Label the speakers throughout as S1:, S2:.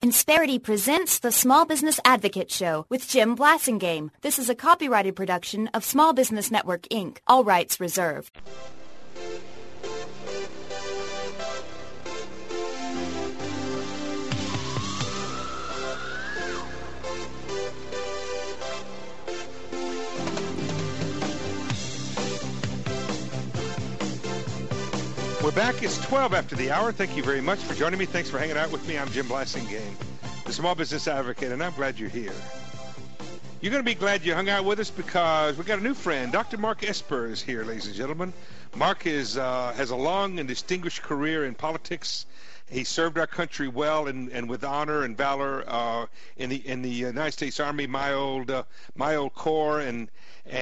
S1: Insperity presents the Small Business Advocate Show with Jim Blasingame. This is a copyrighted production of Small Business Network, Inc. All rights reserved.
S2: We're back. It's 12 after the hour. Thank you very much for joining me. Thanks for hanging out with me. I'm Jim Blasingame, the Small Business Advocate, and I'm glad you're here. You're going to be glad you hung out with us because we got a new friend. Dr. Mark Esper is here, ladies and gentlemen. Mark has a long and distinguished career in politics. He served our country well and with honor and valor in the United States Army, my old corps, and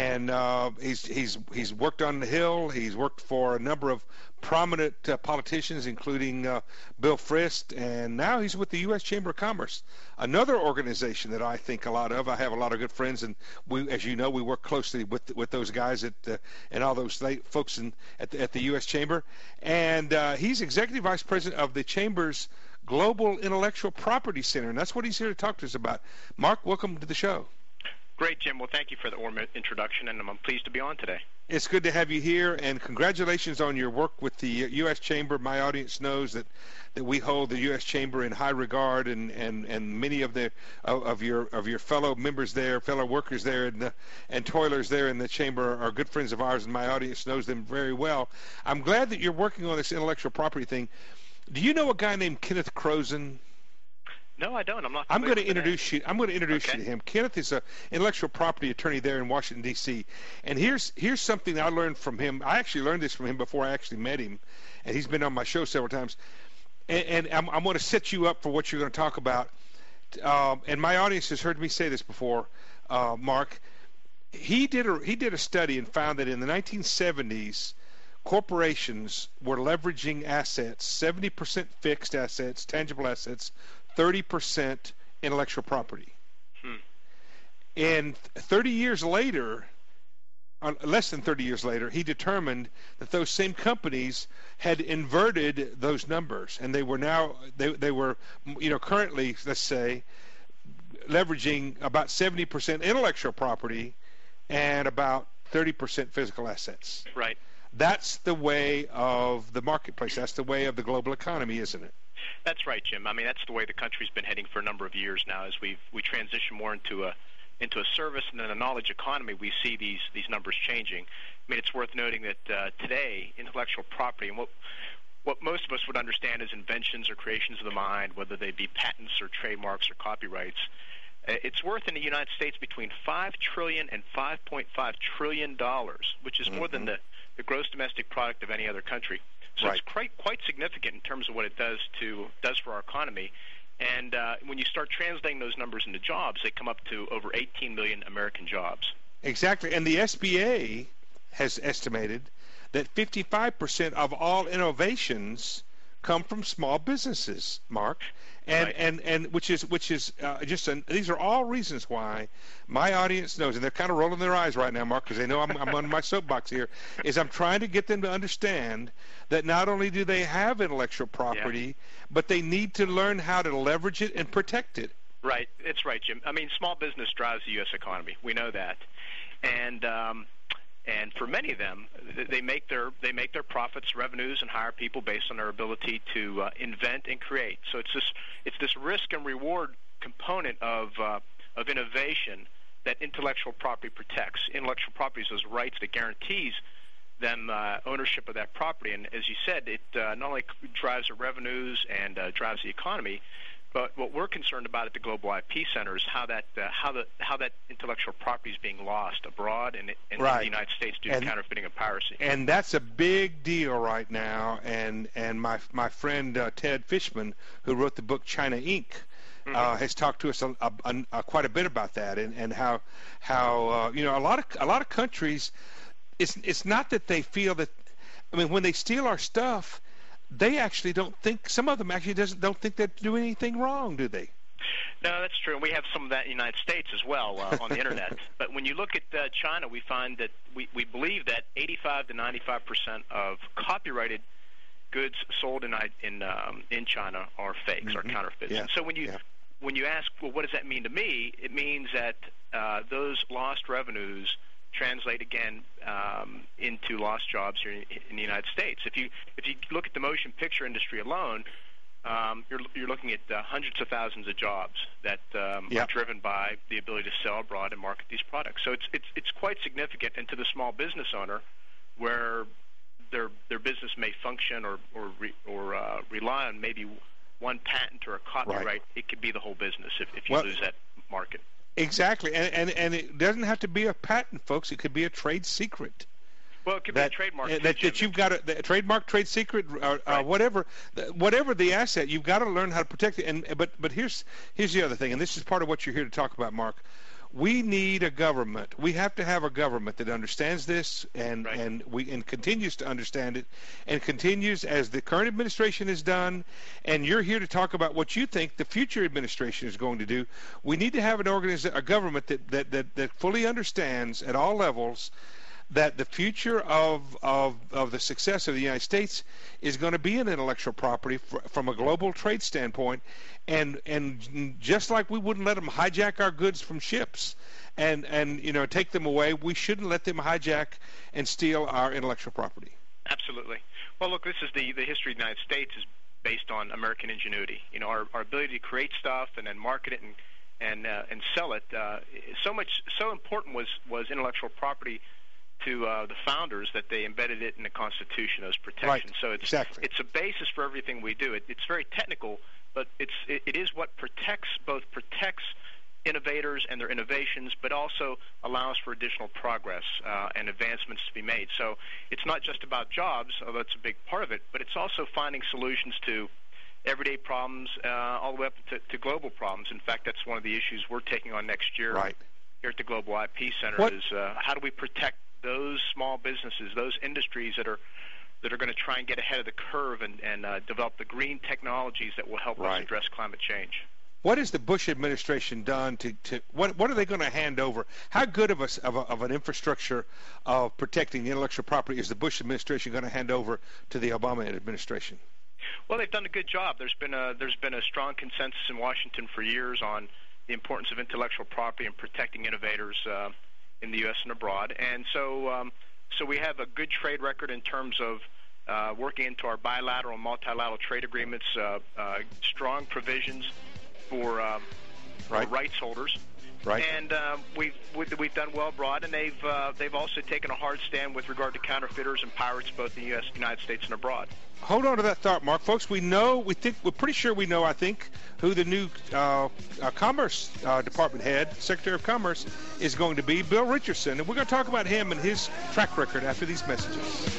S2: he's worked on the Hill. He's worked for a number of prominent politicians, including Bill Frist, and now he's with the U.S. Chamber of Commerce, another organization that I think a lot of. I have a lot of good friends, and we, as you know, we work closely with those guys and all those folks at the U.S. Chamber, and he's executive vice president of the Chamber's Global Intellectual Property Center, and that's what he's here to talk to us about. Mark, welcome to the show.
S3: Great, Jim. Well, thank you for the warm introduction, and I'm pleased to be on today.
S2: It's good to have you here, and congratulations on your work with the U.S. Chamber. My audience knows that we hold the U.S. Chamber in high regard, and many of your fellow members there, fellow workers there, and toilers there in the Chamber are good friends of ours, and my audience knows them very well. I'm glad that you're working on this intellectual property thing. Do you know a guy named Kenneth Croson?
S3: No, I don't.
S2: I'm going to introduce you. I'm going to introduce you to him. Kenneth is an intellectual property attorney there in Washington, D.C. And here's something I learned from him. I actually learned this from him before I actually met him, and he's been on my show several times. And I'm going to set you up for what you're going to talk about. And my audience has heard me say this before, Mark. He did a study and found that in the 1970s, corporations were leveraging assets, 70% fixed assets, tangible assets, 30% intellectual property. And 30 years later, less than 30 years later, he determined that those same companies had inverted those numbers, and they were currently, let's say, leveraging about 70% intellectual property and about 30% physical assets.
S3: Right.
S2: That's the way of the marketplace. That's the way of the global economy, isn't it?
S3: That's right, Jim. I mean, that's the way the country's been heading for a number of years now. As we transition more into a service and then a knowledge economy, we see these numbers changing. I mean, it's worth noting that today, intellectual property and what most of us would understand as inventions or creations of the mind, whether they be patents or trademarks or copyrights, it's worth in the United States between $5 trillion and $5.5 trillion, which is more than the gross domestic product of any other country. So It's quite significant in terms of what it does for our economy. And when you start translating those numbers into jobs, they come up to over 18 million American jobs.
S2: Exactly. And the SBA has estimated that 55% of all innovations come from small businesses, Mark. And which is these are all reasons why my audience knows, and they're kind of rolling their eyes right now, Mark, because they know I'm on my soapbox here, is I'm trying to get them to understand that not only do they have intellectual property, but they need to learn how to leverage it and protect it.
S3: Right. It's right, Jim. I mean, small business drives the U.S. economy. We know that. And for many of them, they make their profits, revenues, and hire people based on their ability to invent and create. So it's this risk and reward component of innovation that intellectual property protects. Intellectual property is those rights that guarantees them ownership of that property. And as you said, it not only drives the revenues and drives the economy, but what we're concerned about at the Global IP Center is how that intellectual property is being lost abroad and in the United States due to counterfeiting and piracy. And
S2: that's a big deal right now. And my friend Ted Fishman, who wrote the book China Inc., has talked to us quite a bit about that and how a lot of countries. It's not that they feel that. I mean, when they steal our stuff, they actually don't think. Some of them actually don't think they're doing anything wrong, do they?
S3: No, that's true. And we have some of that in the United States as well on the Internet. But when you look at China, we find that we believe that 85 to 95% of copyrighted goods sold in China are fakes, are counterfeits.
S2: Yeah.
S3: And so when you when you ask, well, what does that mean to me? It means that those lost revenues translate again into lost jobs here in the United States. If you look at the motion picture industry alone, you're looking at hundreds of thousands of jobs that are driven by the ability to sell abroad and market these products. So it's quite significant. And to the small business owner, where their business may function or rely on maybe one patent or a copyright, it could be the whole business if you lose that market. Exactly,
S2: and it doesn't have to be a patent, folks. It could be a trade secret.
S3: Well, it could be a trademark.
S2: That you've got a trademark, trade secret, or whatever the asset, you've got to learn how to protect it. But here's the other thing, and this is part of what you're here to talk about, Mark. We need a government. We have to have a government that understands this and continues to understand it, and continues as the current administration has done. And you're here to talk about what you think the future administration is going to do. We need to have a government that fully understands at all levels that the future of the success of the United States is going to be in intellectual property from a global trade standpoint, and just like we wouldn't let them hijack our goods from ships and take them away, we shouldn't let them hijack and steal our intellectual property.
S3: Absolutely. Well, look, this is the history of the United States is based on American ingenuity. Our ability to create stuff and then market it and sell it. So important was intellectual property to the founders that they embedded it in the Constitution as protection.
S2: Right.
S3: So it's a basis for everything we do. It's very technical, but it is what protects innovators and their innovations, but also allows for additional progress and advancements to be made. So it's not just about jobs, although it's a big part of it, but it's also finding solutions to everyday problems all the way up to global problems. In fact, that's one of the issues we're taking on next year here at the Global IP Center is how do we protect those small businesses, those industries that are going to try and get ahead of the curve and develop the green technologies that will help us address climate change.
S2: What has the Bush administration done to what are they going to hand over? How good of an infrastructure of protecting the intellectual property is the Bush administration going to hand over to the Obama administration?
S3: Well, they've done a good job. There's been a strong consensus in Washington for years on the importance of intellectual property and protecting innovators in the U.S. and abroad, and so we have a good trade record in terms of working into our bilateral and multilateral trade agreements, strong provisions for rights holders, and we've done well abroad, and they've also taken a hard stand with regard to counterfeiters and pirates, both in the U.S., United States, and abroad.
S2: Hold on to that thought, Mark. Folks, we're pretty sure we know, I think, who the new Commerce Department head, Secretary of Commerce, is going to be, Bill Richardson. And we're going to talk about him and his track record after these messages.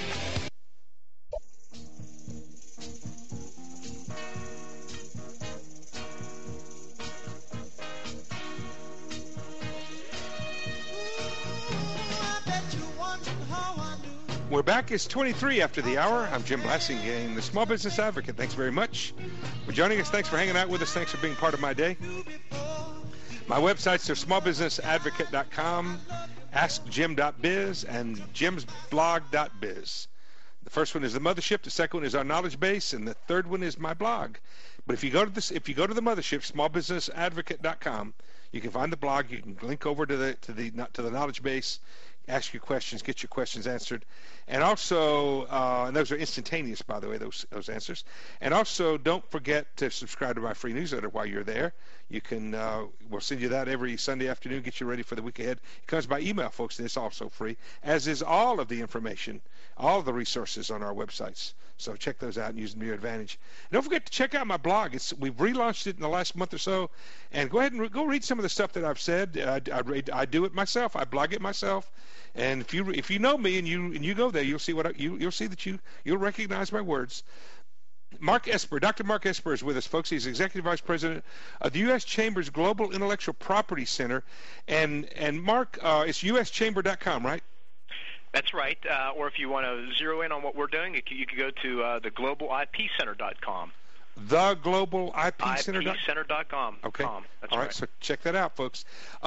S2: We're back. It's 23 after the hour. I'm Jim Blasingame, the Small Business Advocate. Thanks very much for joining us. Thanks for hanging out with us. Thanks for being part of my day. My websites are smallbusinessadvocate.com, askjim.biz, and jimsblog.biz. The first one is the mothership, the second one is our knowledge base, and the third one is my blog. But if you go to the mothership, smallbusinessadvocate.com, you can find the blog. You can link over to the knowledge base, ask your questions, get your questions answered, and also, and those are instantaneous, by the way, those answers. And also, don't forget to subscribe to my free newsletter while you're there. You can, we'll send you that every Sunday afternoon, get you ready for the week ahead. It comes by email, folks, and it's also free, as is all of the information, all of the resources on our websites. So check those out and use them to your advantage. And don't forget to check out my blog. We've relaunched it in the last month or so, and go ahead and go read some of the stuff that I've said. I do it myself. I blog it myself. And if you know me and you go there, you'll see you'll see that you'll recognize my words. Mark Esper, Dr. Mark Esper is with us, folks. He's Executive Vice President of the U.S. Chamber's Global Intellectual Property Center. And Mark, it's uschamber.com, right?
S3: That's right. Or if you want to zero in on what we're doing, you could go to theglobalipcenter.com.
S2: Theglobalipcenter.com?
S3: ipcenter.com.
S2: Okay.
S3: That's
S2: all right, so check that out, folks.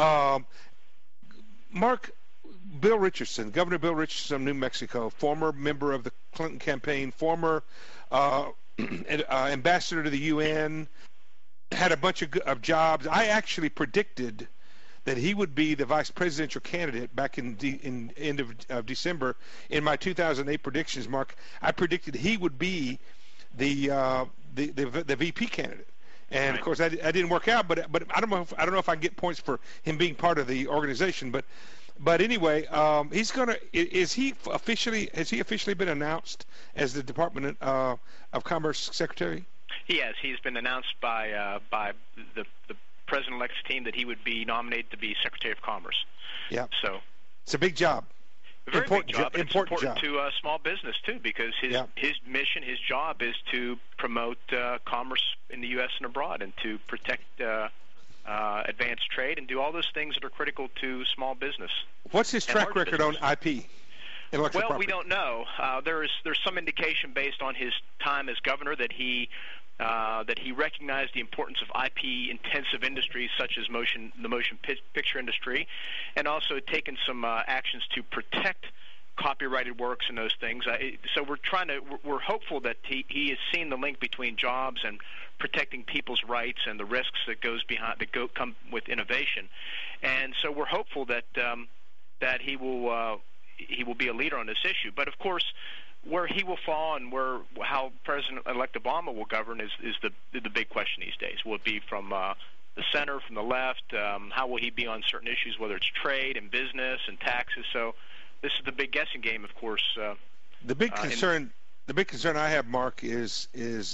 S2: Mark, Bill Richardson, Governor Bill Richardson of New Mexico, former member of the Clinton campaign, former ambassador to the UN, had a bunch of jobs. I actually predicted that he would be the vice presidential candidate back in end of December in my 2008 predictions. Mark, I predicted he would be the VP candidate, and of course that didn't work out. But I don't know if I can get points for him being part of the organization. But anyway, he's gonna. Has he officially been announced as the Department of Commerce Secretary?
S3: He has. He's been announced by the President-elect's team that he would be nominated to be Secretary of Commerce.
S2: Yeah.
S3: So
S2: it's a big job.
S3: A very
S2: important
S3: big job.
S2: It's important
S3: job. To small business too, because his mission, his job is to promote commerce in the U.S. and abroad, and to protect advanced trade, and do all those things that are critical to small business.
S2: What's his track record on IP? Intellectual property?
S3: We don't know. There's some indication based on his time as governor that he recognized the importance of IP-intensive industries such as the motion picture industry, and also taken some actions to protect copyrighted works and those things. So we're hopeful that he has seen the link between jobs and protecting people's rights and the risks that come with innovation, and so we're hopeful that he will be a leader on this issue. But of course, where he will fall and how President-elect Obama will govern is the big question these days. Will it be from the center, from the left? How will he be on certain issues, whether it's trade and business and taxes? So this is the big guessing game, of course.
S2: The big concern I have, Mark, is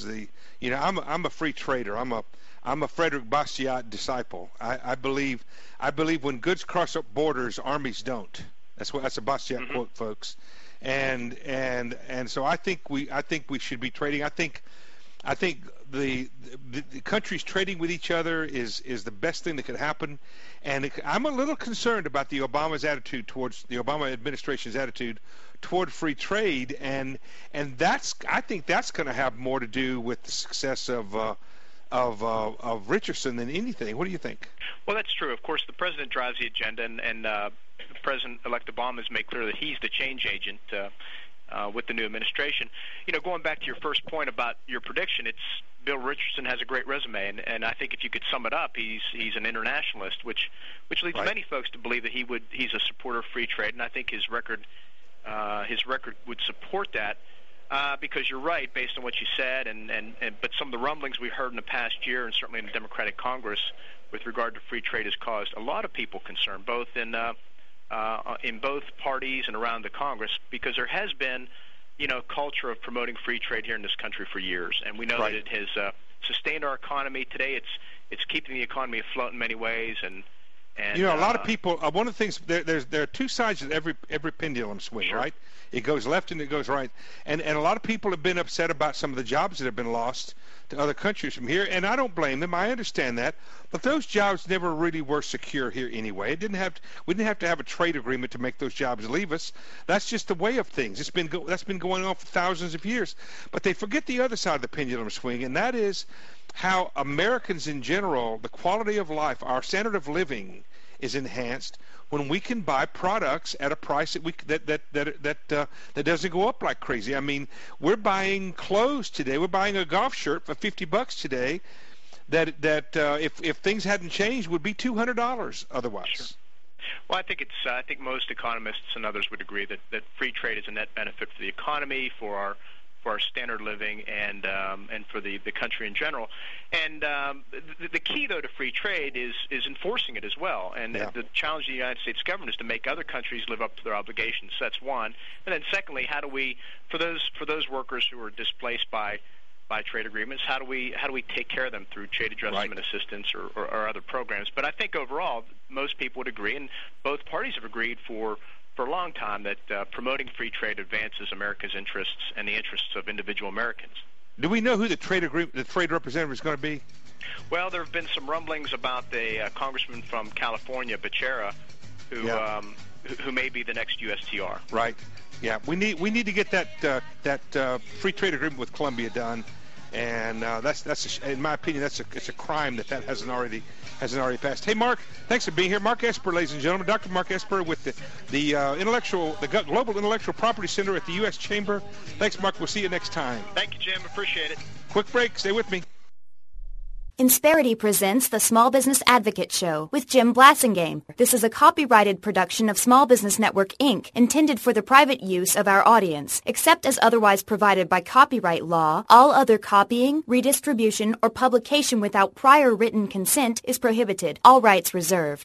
S2: I'm a free trader. I'm a Frederick Bastiat disciple. I believe when goods cross up borders, armies don't. That's a Bastiat quote, folks. And so I think we should be trading. I think the countries trading with each other is the best thing that could happen. And I'm a little concerned about the Obama administration's attitude toward free trade, and I think that's going to have more to do with the success of Richardson than anything. What do you think?
S3: Well, that's true. Of course, the president drives the agenda, and President-elect Obama has made clear that he's the change agent with the new administration. Going back to your first point about your prediction, Bill Richardson has a great resume, and I think if you could sum it up, he's an internationalist, which leads many folks to believe that he's a supporter of free trade, and I think his record would support that. Because you're right, based on what you said, but some of the rumblings we heard in the past year, and certainly in the Democratic Congress, with regard to free trade, has caused a lot of people concern, both in both parties and around the Congress, because there has been, a culture of promoting free trade here in this country for years, and we know that it has sustained our economy. Today, it's keeping the economy afloat in many ways, and a
S2: lot of people. One of the things there are two sides of every pendulum swing, right? It goes left and it goes right, and a lot of people have been upset about some of the jobs that have been lost to other countries from here, and I don't blame them. I understand that, but those jobs never really were secure here anyway. We didn't have to have a trade agreement to make those jobs leave us. That's just the way of things. That's been going on for thousands of years. But they forget the other side of the pendulum swing, and that is how Americans in general, the quality of life, our standard of living, is enhanced when we can buy products at a price that doesn't go up like crazy. I mean, we're buying clothes today. We're buying a golf shirt for $50 today. That if things hadn't changed would be $200 otherwise.
S3: Sure. Well, I think most economists and others would agree that free trade is a net benefit for the economy, for our standard living, and for the country in general. And the key, though, to free trade is enforcing it as well. And the challenge of the United States government is to make other countries live up to their obligations. So that's one. And then secondly, how do we, for those workers who are displaced by trade agreements, how do we take care of them through trade adjustment assistance or other programs? But I think overall, most people would agree, and both parties have agreed for a long time, that promoting free trade advances America's interests and the interests of individual Americans.
S2: Do we know who the trade representative is going to be?
S3: Well, there have been some rumblings about the congressman from California, Becerra, who may be the next USTR.
S2: Right. Yeah. We need to get that free trade agreement with Colombia done, and that's in my opinion it's a crime that hasn't already passed. Hey, Mark, thanks for being here. Mark Esper, ladies and gentlemen, Dr. Mark Esper with the Global Intellectual Property Center at the U.S. Chamber. Thanks, Mark. We'll see you next time.
S3: Thank you, Jim. Appreciate it.
S2: Quick break. Stay with me.
S1: Insperity presents the Small Business Advocate Show with Jim Blasingame. This is a copyrighted production of Small Business Network, Inc., intended for the private use of our audience. Except as otherwise provided by copyright law, all other copying, redistribution, or publication without prior written consent is prohibited. All rights reserved.